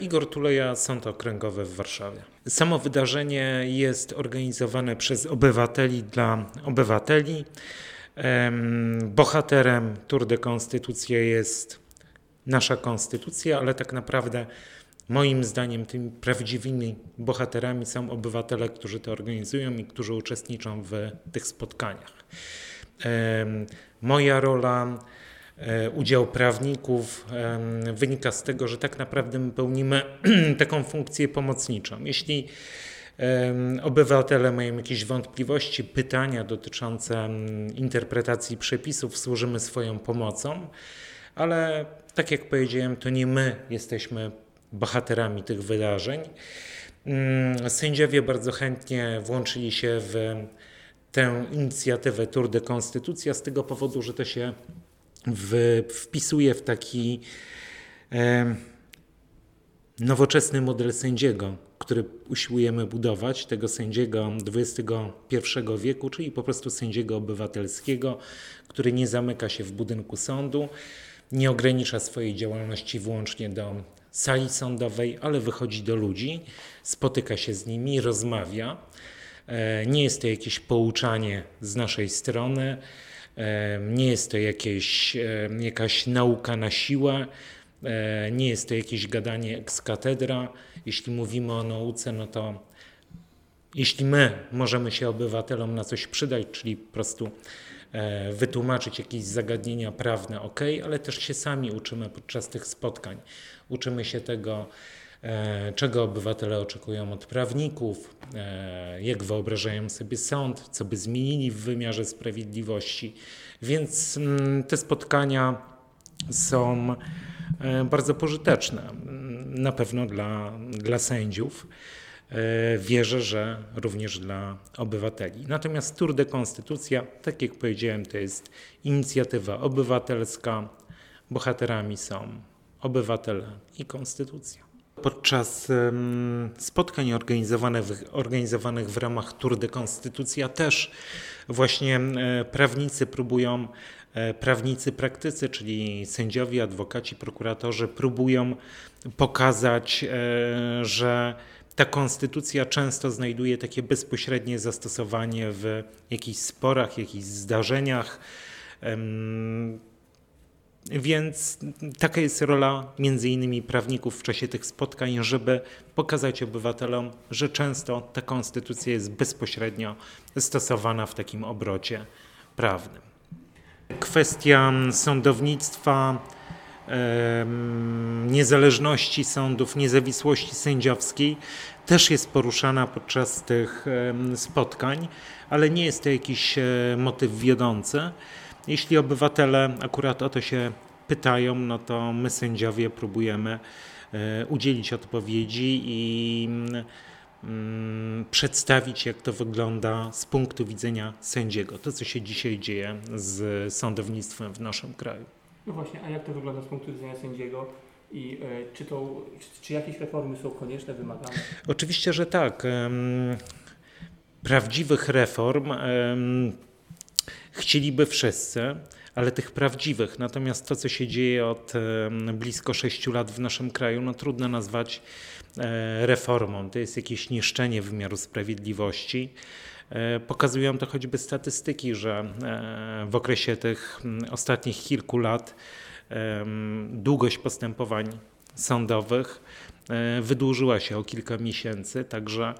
Igor Tuleja, Sąd Okręgowy w Warszawie. Samo wydarzenie jest organizowane przez obywateli dla obywateli. Bohaterem Tour de Konstytucja jest nasza konstytucja, ale tak naprawdę moim zdaniem tymi prawdziwymi bohaterami są obywatele, którzy to organizują i którzy uczestniczą w tych spotkaniach. Moja rola, udział prawników wynika z tego, że tak naprawdę my pełnimy taką funkcję pomocniczą. Jeśli obywatele mają jakieś wątpliwości, pytania dotyczące interpretacji przepisów, służymy swoją pomocą, ale tak jak powiedziałem, to nie my jesteśmy bohaterami tych wydarzeń. Sędziowie bardzo chętnie włączyli się w tę inicjatywę Tour de Konstytucja z tego powodu, że to się wpisuje w taki nowoczesny model sędziego, który usiłujemy budować, tego sędziego XXI wieku, czyli po prostu sędziego obywatelskiego, który nie zamyka się w budynku sądu, nie ogranicza swojej działalności wyłącznie do sali sądowej, ale wychodzi do ludzi, spotyka się z nimi, rozmawia. Nie jest to jakieś pouczanie z naszej strony, nie jest to jakaś nauka na siłę, nie jest to jakieś gadanie ex cathedra. Jeśli mówimy o nauce, no to jeśli my możemy się obywatelom na coś przydać, czyli po prostu wytłumaczyć jakieś zagadnienia prawne, ok, ale też się sami uczymy podczas tych spotkań. Uczymy się tego, czego obywatele oczekują od prawników, jak wyobrażają sobie sąd, co by zmienili w wymiarze sprawiedliwości. Więc te spotkania są bardzo pożyteczne, na pewno dla sędziów. Wierzę, że również dla obywateli. Natomiast Tour de Konstytucja, tak jak powiedziałem, to jest inicjatywa obywatelska. Bohaterami są obywatele i konstytucja. Podczas spotkań organizowanych w ramach Tour de Konstytucja też właśnie prawnicy praktycy, czyli sędziowie, adwokaci, prokuratorzy próbują pokazać, że ta konstytucja często znajduje takie bezpośrednie zastosowanie w jakichś sporach, jakichś zdarzeniach. Więc taka jest rola między innymi prawników w czasie tych spotkań, żeby pokazać obywatelom, że często ta konstytucja jest bezpośrednio stosowana w takim obrocie prawnym. Kwestia sądownictwa, niezależności sądów, niezawisłości sędziowskiej też jest poruszana podczas tych spotkań, ale nie jest to jakiś motyw wiodący. Jeśli obywatele akurat o to się pytają, no to my sędziowie próbujemy udzielić odpowiedzi i przedstawić, jak to wygląda z punktu widzenia sędziego. To, co się dzisiaj dzieje z sądownictwem w naszym kraju. No właśnie, a jak to wygląda z punktu widzenia sędziego i czy jakieś reformy są konieczne, wymagane? Oczywiście, że tak. Prawdziwych reform chcieliby wszyscy, ale tych prawdziwych. Natomiast to, co się dzieje od blisko 6 lat w naszym kraju, no trudno nazwać reformą. To jest jakieś niszczenie wymiaru sprawiedliwości. Pokazują to choćby statystyki, że w okresie tych ostatnich kilku lat długość postępowań sądowych wydłużyła się o kilka miesięcy, także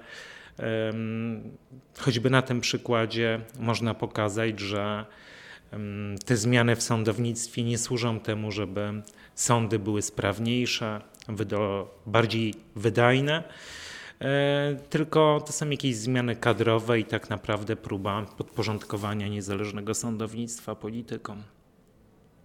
choćby na tym przykładzie można pokazać, że te zmiany w sądownictwie nie służą temu, żeby sądy były sprawniejsze, bardziej wydajne, tylko to są jakieś zmiany kadrowe i tak naprawdę próba podporządkowania niezależnego sądownictwa politykom.